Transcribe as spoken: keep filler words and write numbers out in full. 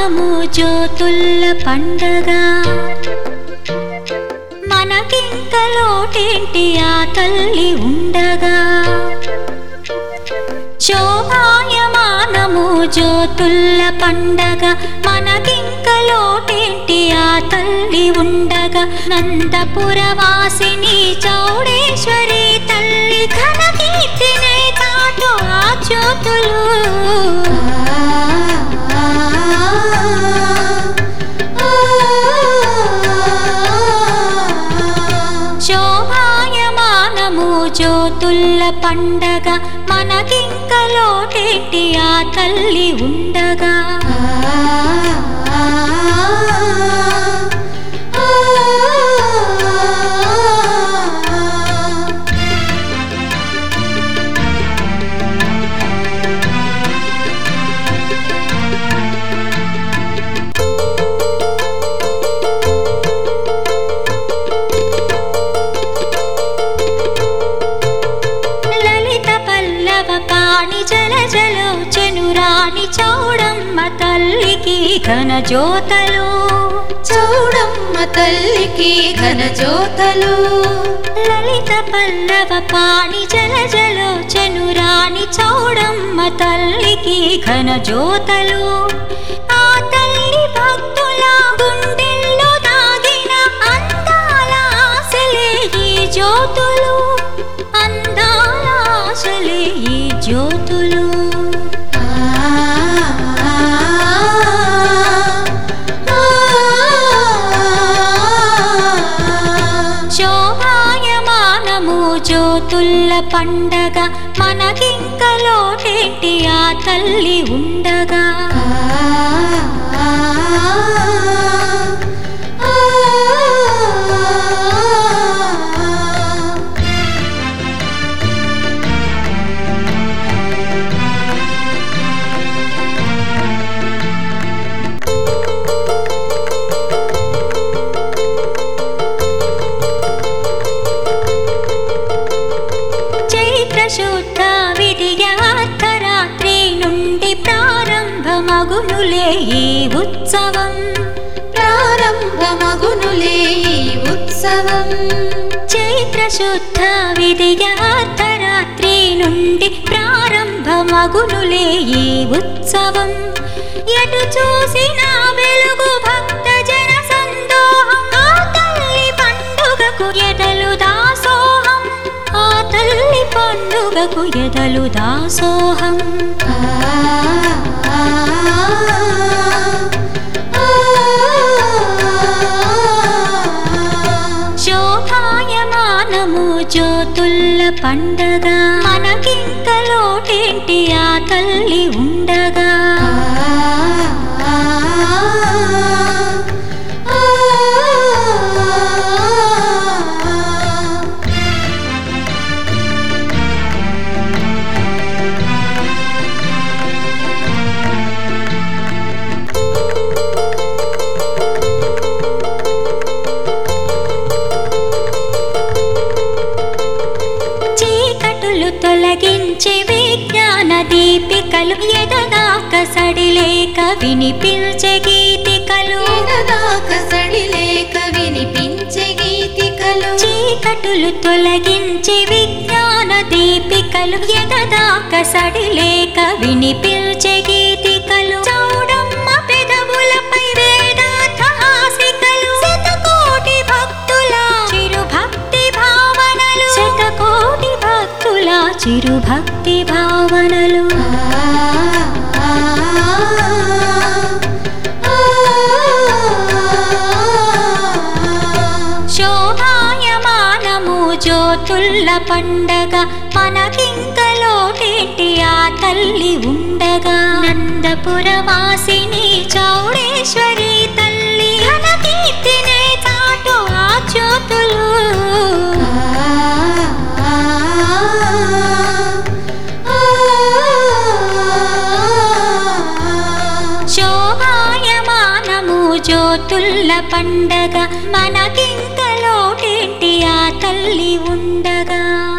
శోభాయమానము జ్యోతుల్ల పండగ మనకింక లోటేంటి ఆ తల్లి ఉండగా శోభాయమానము జ్యోతుల్ల పండగ మనకింక లోటేంటి ఆ తల్లి ఉండగా నందపురవాసిని చౌడేశ్వరి తల్లి ఘన కీర్తినే చాటు ఆ జ్యోతులు శోభాయమానము జ్యోతుల్ల పండగ మనకింక లోటేంటి ఆ తల్లి ఉండగా జలజలోచనురాణి చౌడమ్మ తల్లికి ఘన జ్యోతలు చౌడమ్మ తల్లికి ఘన జ్యోతలు లలిత పల్లవ పాణి జలజలోచనురాణి చౌడమ్మ తల్లికి ఘన జ్యోతలు ఆ తల్లి భక్తుల గుండెల్లో దాగిన అందాల ఆశలే ఈ జ్యోతులు అందాల ఆశలే ఈ జ్యోతులు శోభాయమానము జ్యోతుల్ల పండగ మనకింక లోటేంటి ఆ తల్లి ఉండగా శుద్ధ విధియార్థరాత్రి నుండి ప్రారంభమగునులే ఈ ఉత్సవం ప్రారంభమగునులే ఈ ఉత్సవం చైత్ర శుద్ధ విధియార్థరాత్రి నుండి ప్రారంభమగునులే ఈ ఉత్సవం ఎటు చూసిన వెలుగు భక్త జన సందోహం ఆ తల్లి పండుగకు ఎదలు దాసోహం ఆ తల్లి పండుగకు ఎదలు దాసోహం శోభాయమానము జ్యోతుల్ల పండగ మనకింక లోటేంటి ఆ తల్లి ఉండగా తొలగించే విజ్ఞాన దీపికలు ఎదదాక సడిలేక వినిపించే గీతికలు ఎదదాక సడిలేక వినిపించే గీతికలు చీకటులు తొలగించే విజ్ఞాన దీపికలు ఎదదాక సడిలేక వినిపించే గీతికలు చౌడమ్మ పెదవులపై వేదార్థ హాసికలు శతకోటి భక్తుల చిరు భక్తి భావనలు శతకోటి భక్తుల చిరు భక్తి భావనలు శోభాయమానము జ్యోతుల్ల పండగ మనకింక లోటేంటి ఆ తల్లి ఉండగా నందపురవాసిని చౌడేశ్వరి తల్లి ఘన కీర్తినే చాటు ఆ జ్యోతులు శోభాయమానము జ్యోతుల్ల పండగ మనకింక లోటేంటి ఆ తల్లి ఉండగా।